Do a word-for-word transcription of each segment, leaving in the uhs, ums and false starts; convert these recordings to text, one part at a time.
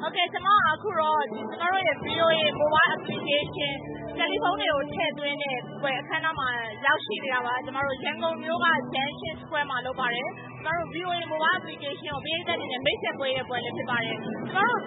ဟုတ်ကဲ့ကျွန်မအခုတော့ကျွန်တော်တို့ရဲ့ V O A mobile application တယ်လီဖုန်းတွေကိုထည့်သွင်းတဲ့ပွဲအခမ်းအနားမှာရောက်ရှိနေတာပါကျွန်တော်တို့ရန်ကုန်မြို့က Junction Square မှာလုပ်ပါတယ်ကျွန်တော်တို့ V O A mobile application ကိုပြည်သက်နေတဲ့မိတ်ဆက်ပွဲရဲ့ပွဲလေးဖြစ်ပါတယ်ကျွန်တော်တို့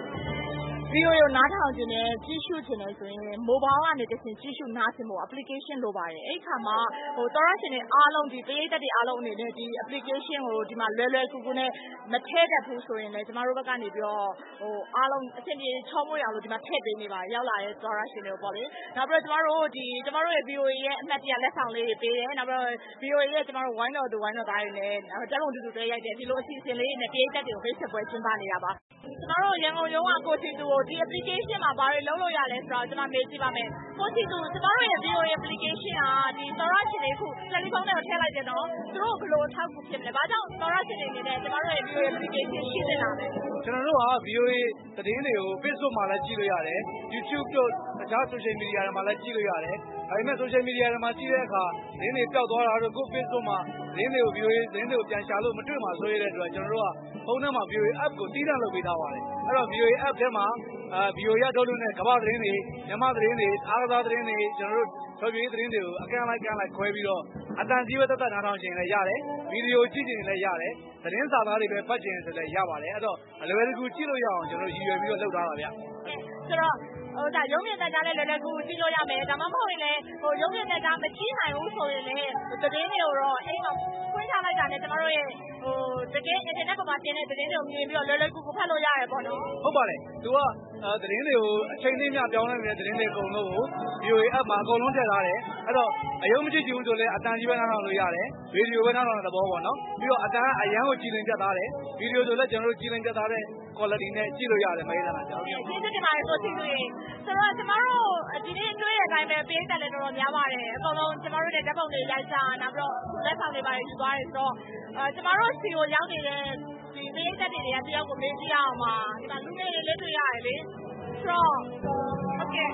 V O A ကိုနားထောင်ခြင်းနဲ့ကြည့်ရှုခြင်းနဲ့ဆိုရင် mobile ကနေတစ်ဆင့်ကြည့်ရှုနားခြင်းမို့ application လိုပါတယ်အဲ့ခါမှာဟိုတော်ရရှင်တွေအားလုံးဒီပြည်သက်တွေအားလုံးအနေနဲ့ဒီ application ကိုဒီမှာလွယ်လွယ်ကူကူနဲ့မထည့်တတ်ဘူးဆိုရင်လည်းကျမတို့ဘက်ကနေပြီးတော့ဟိုအားလုံးအဆင်ပြေချောမွေ့အောင်လို့ဒီမှာထည့်ပေးနေပါရောက်လာတဲ့တော်ရရှင်တွေကိုပေါ့လေနောက်ပြီးတော့ကျမတို့ဒီကျမတို့ရဲ့ V O A ရဲ့အမှတ်တရလက်ဆောင်လေးတွေပေးတယ်နောက်ပြီးတော့ V O A ရဲ့ကျမတို့ဝိုင်းတော်သူဝိုင်းတော်သားတွေနဲ့တက်လုံးတူတူတွေရိုက်တယ်ဒီလိုအစီအစဉ်လေးနဲ့ပြည်သက်တွေကိုဖိတ်ဆက်ပွဲကျင်းပနေတာပါကျွန်တော်တို့ရန်ကုန်ရုံးကကိုချီတူကိုဒီ application မှာဘာတွေလုပ်လို့ရလဲဆိုတော့ကျွန်မမေးကြည့်ပါမယ်ကိုချီတူကျွန်တော်တို့ရဲ့ V O A application ဟာဒီတော်ရရှင်တွေခုတယ်လီဖုန်းတွေကိုထည့်လိုက်တယ်နော်သူတို့ဘယ်လိုအထောက်အကူဖြစ်မလဲဘာကြောင့်တော်ရရှင်တွေအနေနဲ့ကျွန်တော်တို့ရဲ့ V O A application ရှိနေတာလဲကျွန်တော်တို့က V O A သတင်းတွေကို Facebook မှာလည်းကြည့်လို့ရတယ် YouTube တို့တခြား social media တွေမှာလည်းကြည့်လို့ရတယ်ဒါပေမဲ့ social media တွေမှာကြည့်တဲ့အခါသတင်းတွေပျောက်သွားတာတို့ကို Facebook မှာသတင်းတွေကို V O A သတင်းတွေကိုပြန်ရှာလို့မတွေ့မှာဆိုရတဲ့အတွက်ကျွန်တော်တို့ကဖုန်းထဲမှာ V O A app ကိုတည်တံ့လုပ်ပေးထားပါတယ်အဲ့တော့ V O A app ထဲမှာအာ V O A ရထုတ်လို့နဲ့ကမ္ဘာသတင်းတွေမြန်မာသတင်းတွေအားကစားသတင်းတွေကျွန်တော်တို့ဆော်ပြရေးသတင်းတွေကိုအကန့်လိုက်ကန့်လိုက်ခွဲပြီးတော့အတန်ကြီးပဲတက်တက်နားထောင်ခြင်းလည်းရတယ်ဗီဒီယိုကြည့်ခြင်းလည်းရတယ်သတင်းစာသားတွေပဲဖတ်ခြင်းဆိုလည်းရပါတယ်အဲ့တော့အလွယ်တကူကြည့်လို့ရအောင်ကျွန်တော်ရည်ရွယ်ပြီးတော့လုပ်ထားတာဗျဆိုတော့ဟိုဒါရုံးမြင့်တက်ကြလဲလည်းလည်းကူကြည့်လို့ရမယ်ဒါမှမဟုတ်ရင်လည်းဟိုရုံးမြင့်တက်ကြမကြည့်နိုင်ဘူးဆိုရင်လည်းသတင်းတွေကိုတော့အိမ်မှာဖွင့်ထားလိုက်တာနဲ့ကျွန်တော်တို့ရဲ့ဟိုတကယ် internet ပေါ်မှာတင်တဲ့သတင်းတွေကိုမြင်ပြီးတော့လွယ်လွယ်ကူကူဖတ်လို့ရတယ်ပေါ့နော်ဟုတ်ပါတယ်သူကသတင်းတွေကိုအချိန်လေးမျှပြောင်းလဲနေတဲ့သတင်းတွေအကုန်လုံးကို V O A app မှာအကုန်လုံးထည့်ထားတယ်အဲ့တော့အယုံမကြည့်ကြည့်ဘူးဆိုလည်းအတန်ကြီးပဲနားထောင်လို့ရတယ်ဗီဒီယိုပဲနားထောင်တဲ့သဘောပေါ့နော်ပြီးတော့အတန်ကအရန်ကိုကြည်လင်ပြတ်သားတယ်ဗီဒီယိုဆိုလည်းကျွန်တော်တို့ကြည်လင်ပြတ်သားတဲ့ quality နဲ့ကြည့်လို့ရတယ်မေးလာတာကျွန်တော်တို့ကျေးဇူးတင်ပါတယ်ဆိုပြီးဆိုတော့ကျွန်တော်တို့ဒီနေ့တွေ့ရတဲ့အတိုင်းပဲပေးတက်လည်းတော်တော်များပါတယ်အကုန်လုံးကျွန်တော်တို့ရဲ့ဓာတ်ပုံတွေရိုက်ကြနောက်ပြီးတော့လက်ဆောင်တွေပါတယ်ယူသွားတယ်ဆိုတော့အဲကျွန်တော်တို့စီကိုရောက်နေတဲ့ဒီပေးတက်တွေကတယောက်ကိုမေးကြည့်အောင်ပါဒီမှာလူငယ်တွေလည်းတွေ့ရတယ်လေဆိုတော့โอเค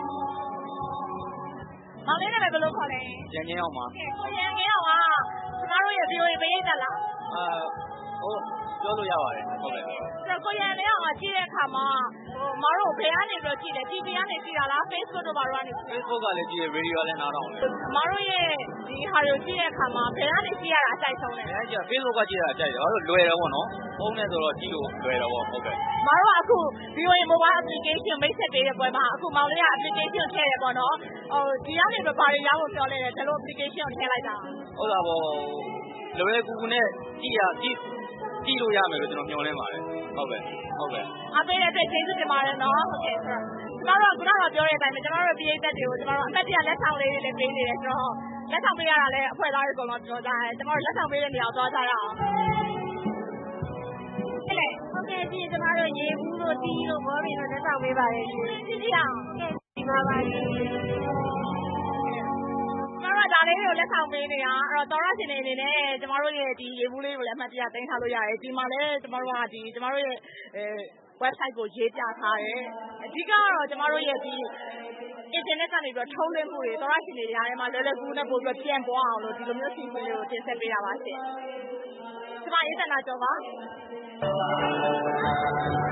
မောင်လေးနဲ့ဘယ်လိုခေါ်လဲရန်ကြီးအောင်ပါကိုရန်ကြီးအောင်ကကျွန်တော်တို့ရဲ့ V O A ပေးတက်လားအာဟုတ်ပြောလို့ရပါတယ်ဟုတ်ကဲ့ဆိုတော့ကိုရန်လေးအောင်ကြည့်တဲ့အခါမှာဟိုမတို့ဘယ်ကနေပြီးတော့ကြည့်တယ် T V ကနေကြည့်တာလား Facebook တို့ဘာတို့ကနေ Facebook ကလည်းကြည့်ရ Radio လည်းနားထောင်တယ်မတို့ရဲ့ဒီဟာကိုကြည့်တဲ့အခါမှာဘယ်ကနေကြည့်ရတာအကြိုက်ဆုံးလဲအဲကြ Facebook ကကြည့်ရတာအကြိုက်တယ်ဘာလို့လွယ်တယ်ပေါ့နော်ဖုန်းနဲ့ဆိုတော့ကြည့်လို့လွယ်တယ်ပေါ့ဟုတ်ကဲ့မတို့ကအခု V O A mobile application မိတ်ဆက်ပေးတဲ့ပွဲမှာအခုမောင်လေးက application ထည့်ရပေါ့နော်ဟိုဒီကနေဘာတွေရဖို့ပြောလဲတယ်ဒါလို့ application ကိုထည့်လိုက်တာဟုတ်တာပေါ့လွယ်လွယ်ကူကူနဲ့ကြည့်ရကြည့်ကြည့်လို့ရမယ်လို့ကျွန်တော်မျှော်လင့်ပါတယ်ဟုတ်ကဲ့ဟုတ်ကဲ့အပေးတဲ့အတွက်ကျေးဇူးတင်ပါတယ်နော်ဟုတ်ကဲ့ဆိုတော့ကျွန်တော်တို့ကခုနကပြောတဲ့အတိုင်းပဲကျွန်တော်တို့ပြည်သက်တွေကိုကျွန်တော်တို့အမှတ်တရလက်ဆောင်လေးတွေလည်းပေးနေတယ်ဆိုတော့လက်ဆောင်ပေးရတာလည်းအဖွဲ့သားတွေအကုန်လုံးပြောကြတယ်ကျွန်တော်တို့လက်ဆောင်ပေးတဲ့နေရာကိုသွားကြရအောင်ဟဲ့လေဟုတ်ကဲ့ဒီကျွန်တော်တို့ရေဘူးတို့တီးတို့ဘောဘီတို့လက်ဆောင်ပေးပါတယ်ကြည့်ကြည့်အောင်ဒီမှာပါဒီဒါလေးတွေကိုလက်ဆောင်ပေးနေတာအဲ့တော့တော်ရရှင်တွေအနေနဲ့ကျမတို့ရဲ့ဒီရေဘူးလေးကိုလည်းအမှတ်တရတင်ထားလို့ရတယ်ဒီမှာလည်းကျမတို့ကဒီကျမတို့ရဲ့အဲ website ကိုရေးပြထားတယ်အဓိကကတော့ကျမတို့ရဲ့ဒီ internet ကနေပြီးတော့ထုံးလွှင့်မှုတွေတော်ရရှင်တွေကြားထဲမှာလွယ်လွယ်ကူကူနဲ့ပို့ပြီးတော့ပြန်ပေါ်အောင်လို့ဒီလိုမျိုးစီစဉ်လေးကိုတင်ဆက်ပေးတာပါရှင်ကျမအေးသနာကျော်ပါ